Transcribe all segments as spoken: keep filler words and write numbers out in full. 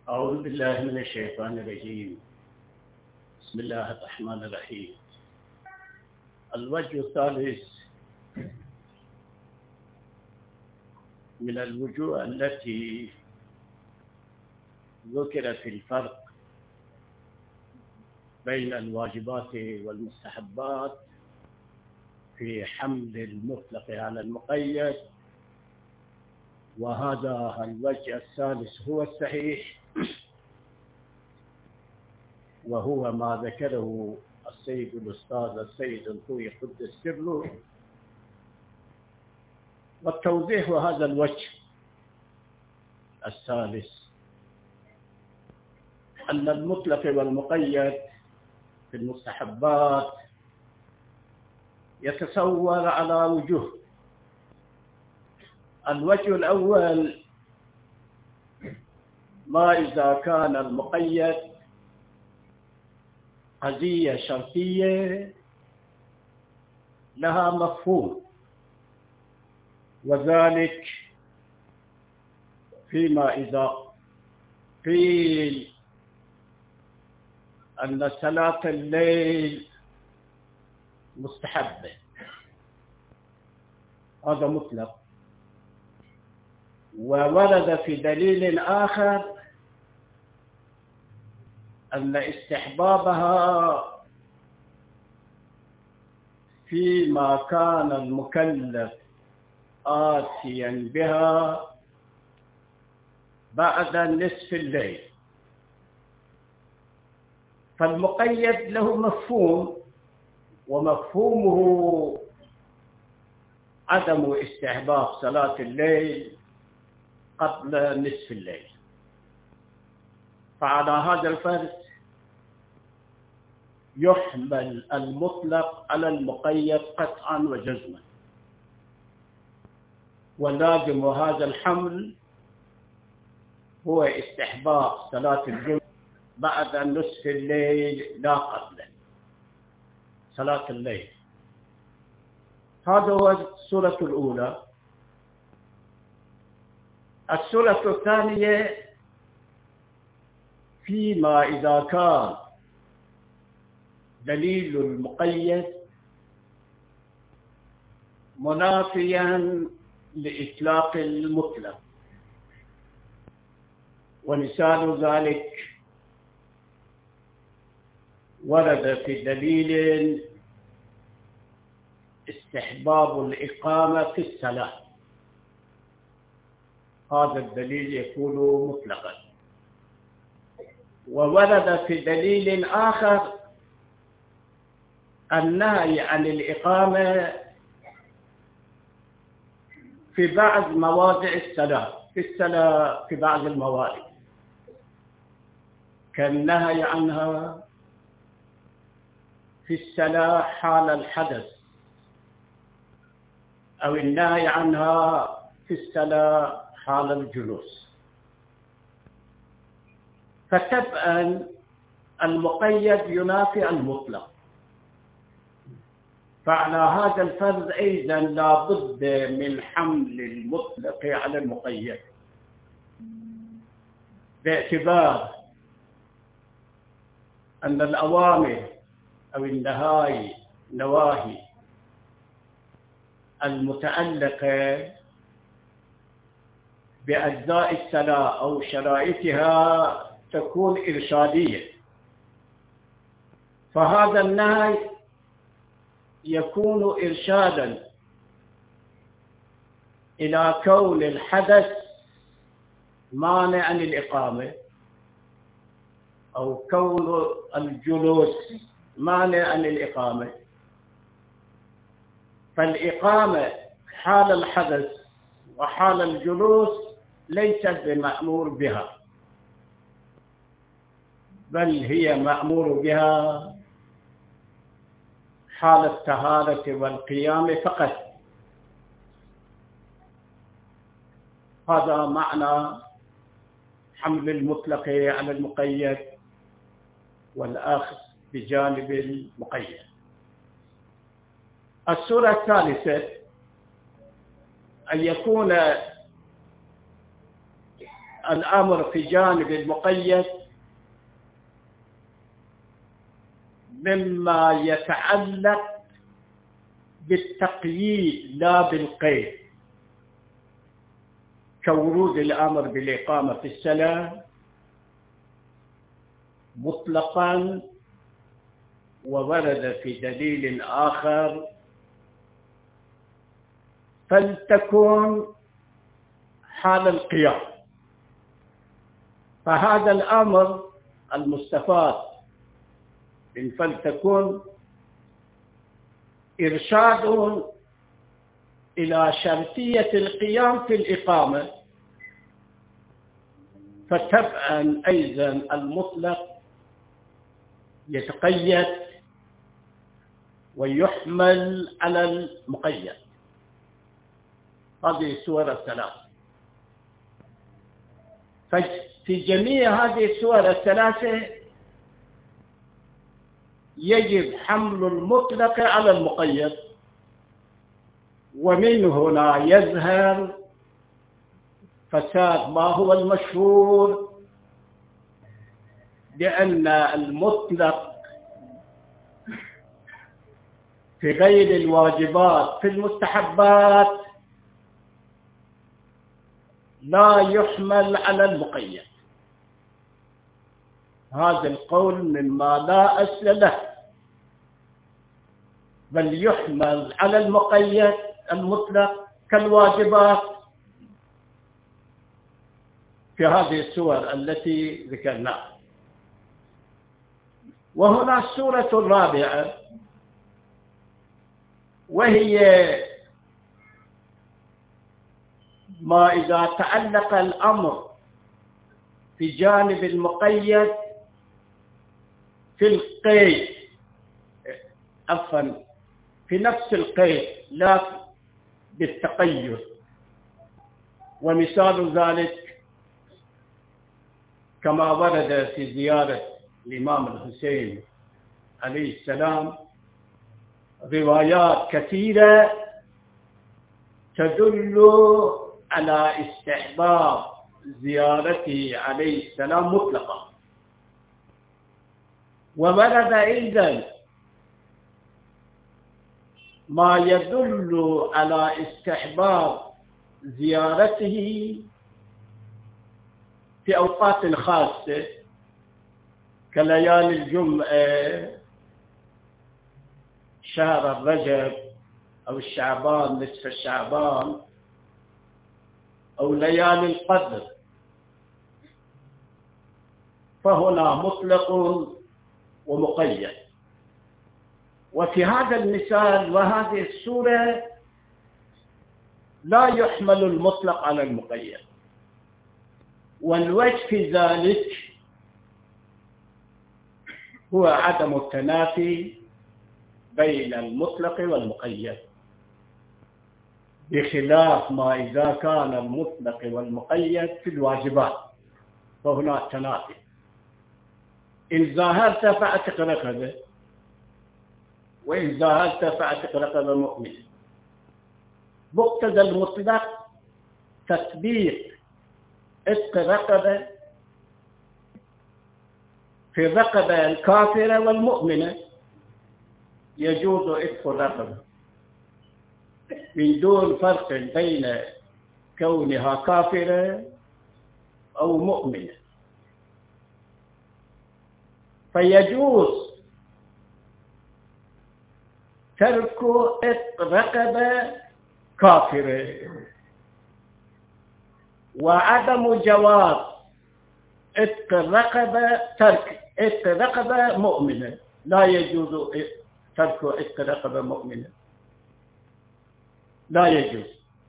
أعوذ بالله من الشيطان الرجيم. بسم الله الرحمن الرحيم. الوجه الثالث من الوجوه التي ذكر في الفرق بين الواجبات والمستحبات في حمل المطلق على المقيد، وهذا الوجه الثالث هو الصحيح، وهو ما ذكره السيد الأستاذ السيد الخوي قدس سره. والتوضيح هذا الوجه الثالث أن المطلق والمقيد في المستحبات يتصور على وجوه. الوجه الأول ما إذا كان المقيد قضية شرطية لها مفهوم، وذلك فيما إذا قيل أن صلاة الليل مستحبة، هذا مطلق. وورد في دليل آخر أن استحبابها فيما كان المكلف آتيا بها بعد نصف الليل. فالمقيد له مفهوم، ومفهومه عدم استحباب صلاة الليل قبل نصف الليل. فعلى هذا الفرض يحمل المطلق على المقيد قطعا وجزما، ولازم هذا الحمل هو استحباب صلاة الجمعة بعد نصف الليل لا قبله صلاة الليل. هذا هو السورة الأولى. السورة الثانية فيما إذا كان دليل المقيد منافيا لإطلاق المطلق، ومثال ذلك ورد في دليل استحباب الإقامة في الصلاة، هذا الدليل يكون مطلقا. وورد في دليل آخر النهي عن الإقامة في بعض مواضع الصلاة، في الصلاة في بعض المواضع، كالنهي عنها في الصلاة حال الحدث، أو النهي عنها في الصلاة حال الجلوس. فتبقى المقيد ينافي المطلق. فعلى هذا الفرض أيضا لا بد من حمل المطلق على المقيد، باعتبار أن الأوامر أو النهاي نواهي المتعلقة بأجزاء الصلاة أو شرائطها تكون إرشادية، فهذا النهي يكون إرشادا إلى كون الحدث مانعا للإقامة، أو كون الجلوس مانعا للإقامة. فالإقامة حال الحدث وحال الجلوس ليست بمأمور بها، بل هي مأمور بها حال الطهارة والقيام فقط. هذا معنى حمل المطلق على المقيد والآخذ بجانب المقيد. السورة الثالثة أن يكون الأمر في جانب المقيد مما يتعلق بالتقييد لا بالقيد، كورود الأمر بالإقامة في الصلاة مطلقا، وورد في دليل آخر فلتكن حال القيام. فهذا الأمر المستفاد من فلتكن إرشاد إلى شرطية القيام في الإقامة، فتبعا أيضا المطلق يتقيد ويحمل على المقيد. هذه السور الثلاث، ففي جميع هذه السور الثلاثة يجب حمل المطلق على المقيد، ومن هنا يظهر فساد ما هو المشهور لأن المطلق في غير الواجبات في المستحبات لا يحمل على المقيد. هذا القول مما لا أصل له، بل يحمل على المقيد المطلق كالواجبات في هذه السور التي ذكرناها. وهنا السورة الرابعة، وهي ما إذا تعلق الأمر في جانب المقيد في القيد، عفوا في نفس القيد لا بالتقيد. ومثال ذلك كما ورد في زيارة الإمام الحسين عليه السلام روايات كثيرة تدل على استحباب زيارته عليه السلام مطلقا. وورد أيضا ما يدل على استحباب زيارته في أوقات خاصة كليالي الجمعة، شهر الرجب أو الشعبان، نصف الشعبان، أو ليالي القدر، فهنا مطلق ومقيد. وفي هذا المثال وهذه السورة لا يحمل المطلق على المقيد، والوجه في ذلك هو عدم التنافي بين المطلق والمقيد، بخلاف ما إذا كان المطلق والمقيد في الواجبات فهناك تنافي. إن ظاهرت فأعتق رقبة، وإن ظاهرت فأعتق رقبة مؤمنة. مقتضى المطلق تطبيق عتق رقبة في الرقبة الكافرة والمؤمنة، يجوز عتق الرقبة من دون فرق بين كونها كافرة أو مؤمنة. فيجوز ترك عتق رقبة كافرة، وعدم جواز عتق الرقبة ترك عتق رقبة مؤمنة. لا يجوز ترك عتق رقبة مؤمنة، لا يجوز.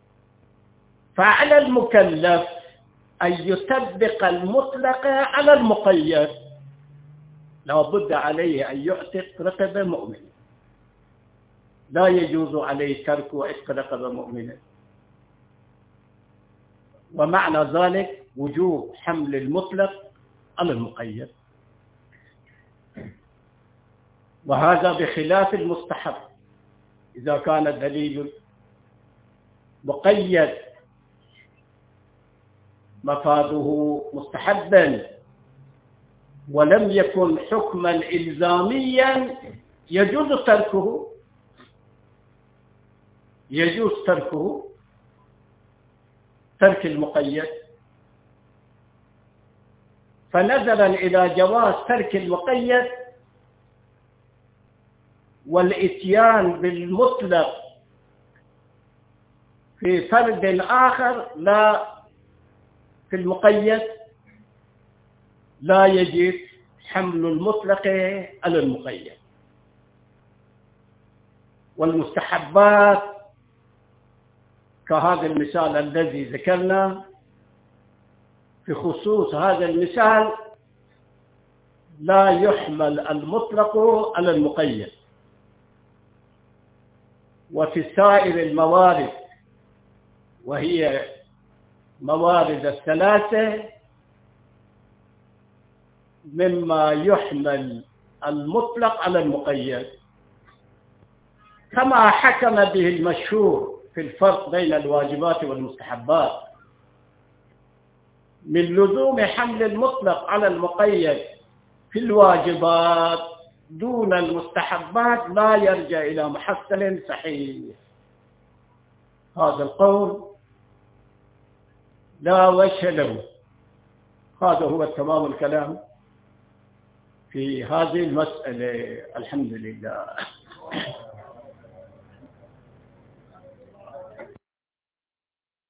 فعلى المكلف أن يطبق المطلق على المقيد، لا بد عليه أن يعتق رقبة مؤمنة، لا يجوز عليه ترك عتق رقبة مؤمنة. ومعنى ذلك وجوب حمل المطلق على المقيد، وهذا بخلاف المستحب إذا كان الدليل مقيد مفاده مستحبا ولم يكن حكما إلزاميا يجوز تركه يجوز تركه ترك المقيد. فنظرا إلى جواز ترك المقيد والإتيان بالمطلق في فرد آخر لا في المقيد، لا يجب حمل المطلق على المقيد. والمستحبات كهذا المثال الذي ذكرنا، في خصوص هذا المثال لا يحمل المطلق على المقيد. وفي سائر الموارد وهي موارد الثلاثة مما يحمل المطلق على المقيد، كما حكم به المشهور في الفرق بين الواجبات والمستحبات من لزوم حمل المطلق على المقيد في الواجبات دون المستحبات لا يرجع إلى محصل صحيح. هذا القول لا وجه له. هذا هو تمام الكلام في هذه المسألة. الحمد لله.